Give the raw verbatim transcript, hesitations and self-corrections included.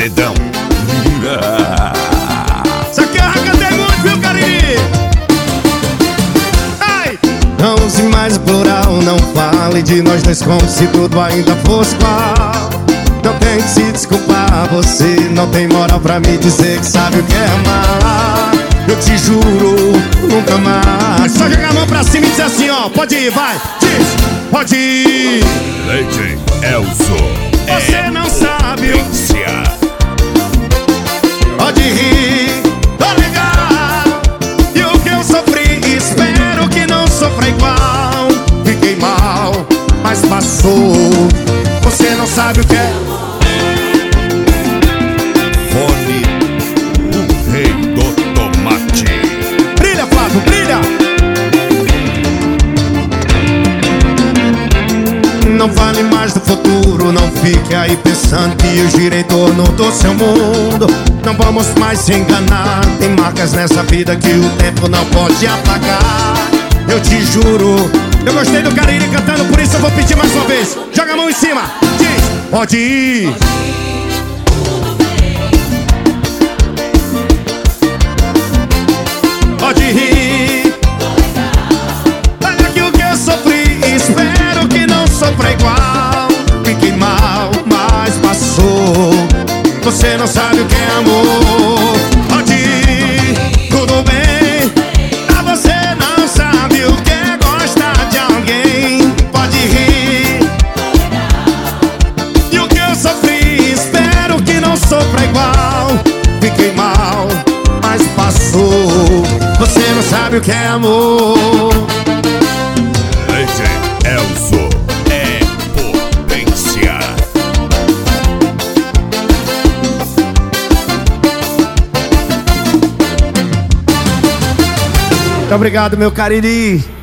paredão. Isso aqui eu já cantei muito, viu, Cariri? Ai! Não use mais o plural, não fale de nós dois como se tudo ainda fosse igual. Não tem que se desculpar, você não tem moral pra me dizer que sabe o que é amar. Eu te juro, nunca mais. Só jogar a mão pra cima e dizer assim, ó, pode ir, vai, diz, pode ir. Leite Elzo. Você é não sabe o potência. Pode rir, tô legal. E o que eu sofri, espero que não sofra igual. Fiquei mal, mas passou. Você não sabe o que é. Fone, o rei do tomate. Brilha, Flávio, brilha. Não fale mais do futuro, não fique aí pensando que eu girei em torno do seu mundo. Não vamos mais se enganar, tem marcas nessa vida que o tempo não pode apagar. Eu te juro, eu gostei do Cariri cantando, por isso eu vou pedir mais uma vez. Joga a mão em cima, diz, pode ir. Pode rir. Olha que o que eu sofri, espero que não sofra igual. Fiquei mal, mas passou. Você não sabe o que é amor. Pode ir, tudo bem. Ah, você não sabe o que é gostar de alguém. Pode rir. E o que eu sofri, espero que não sofra igual. Fiquei mal, mas passou. Você não sabe o que é amor. Leite Elzo é potência. Muito obrigado, meu Cariri.